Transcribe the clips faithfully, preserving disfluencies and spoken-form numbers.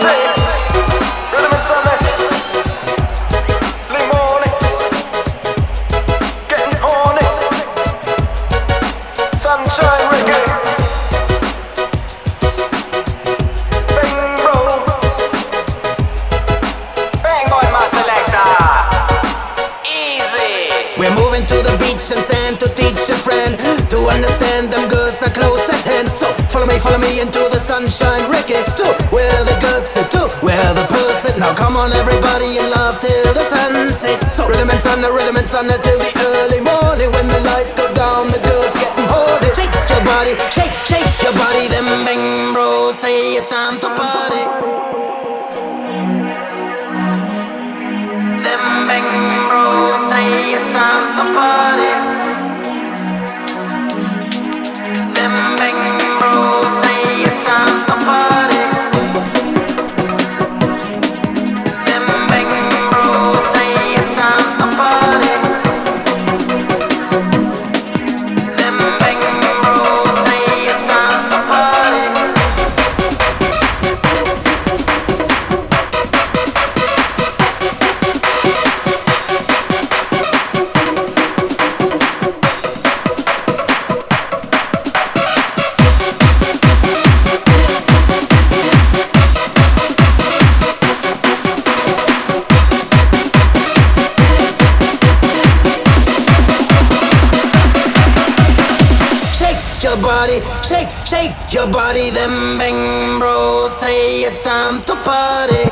We're moving to the beach and sand to teach a friend to understand them goods are close at hand. So follow me, follow me into the sunshine reggae to where the goods sit, to where the pearls sit. Now come on everybody in love till the sunset. So rhythm and sun, rhythm and sun till the early morning. When the lights go down, the goods getting holy. Shake your body, shake, shake your body. Them bang bros say it's time to party. Them bang bros say it's time to party. Them bang bros say it's time to party. Them bang bros say it's time to party. Them bang bros say it's time to party. Your body, shake, shake your body. Them bang bros say it's time to party.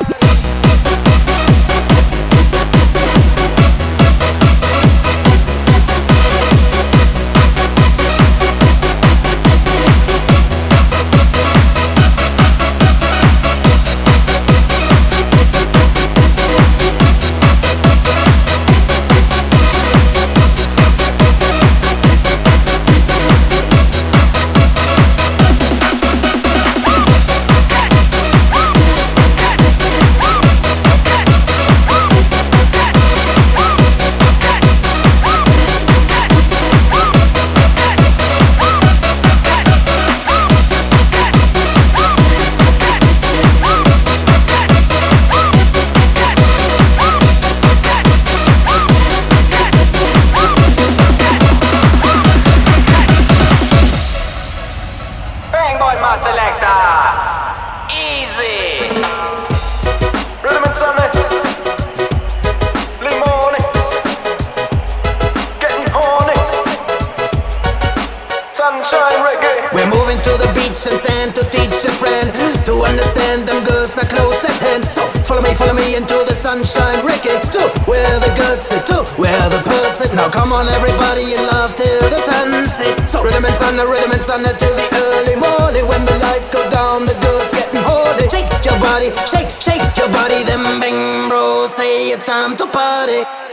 My selector, easy. Rhythm and sun, limone, getting horny. Sunshine reggae. We're moving to the beach and sand to teach a friend to understand them goods are close at hand. So follow me, follow me into the sunshine reggae to where the goods sit, to where the pearls sit. Now come on everybody in love till the sunset. So rhythm and sun, rhythm and sun till the early morning. When the lights go down, the goods getting holy. Shake your body, shake, shake your body. Them bang bros say it's time to party.